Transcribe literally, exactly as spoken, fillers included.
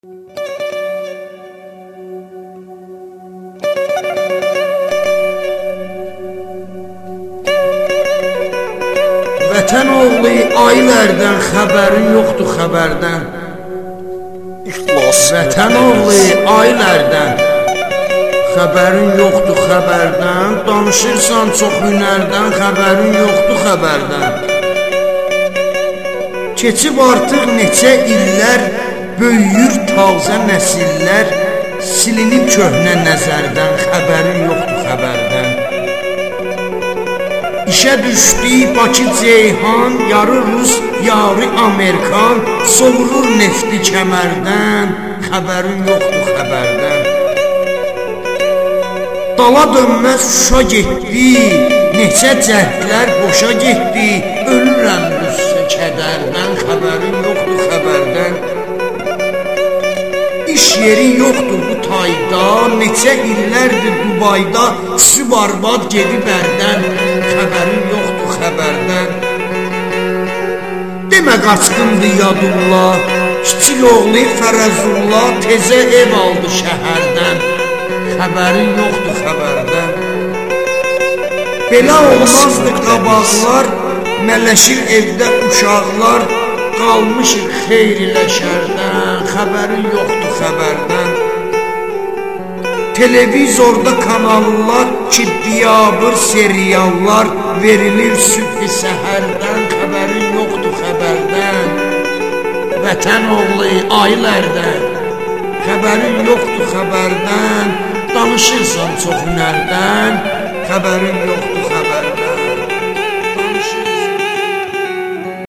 Vətən oğlu aylərdən xəbərin yoxdur xəbərdən. Vətən oğlu aylərdən xəbərin yoxdur xəbərdən. Danışırsan çox hünərdən, xəbərin yoxdur xəbərdən. Keçib artıq neçə illər, böyüyür tazə nəsillər. Silinib köhnə nəzərdən, xəbərin yoxdur xəbərdən. İşə düşdü Bakı Ceyhan, yarı Rus, yarı Amerikan. Soğurur nefti kəmərdən, xəbərin yoxdur xəbərdən. Dala dönməz Şuşa getdi, neçə cəhdlər boşa getdi. Ölürəm qüssə kədərdən, xəbərin yoxdur xəbərdən. İş yeri yoxdur bu tayda, neçə illərdir Dubayda. Su barbad gedib ərdən, xəbərin yoxdur xəbərdən. Demə qaçqındır Yadullah, kiçik oğlu Fərəzullah tezə ev aldı şəhərdən, xəbərin yoxdur xəbərdən. Belə olmazdı qabaqlar, mələşir evdə uşaqlar. Qalmışıq xeyrilə şərdən, xəbərin yoxdur xəbərdən. Televizorda kanallar ki, biabır seriallar verilir sübh-i səhərdən, xəbərin yoxdur xəbərdən. Vətən oğlu aylərdən, xəbərin yoxdur xəbərdən. Danışırsan çox hünərdən, xəbərin yoxdur.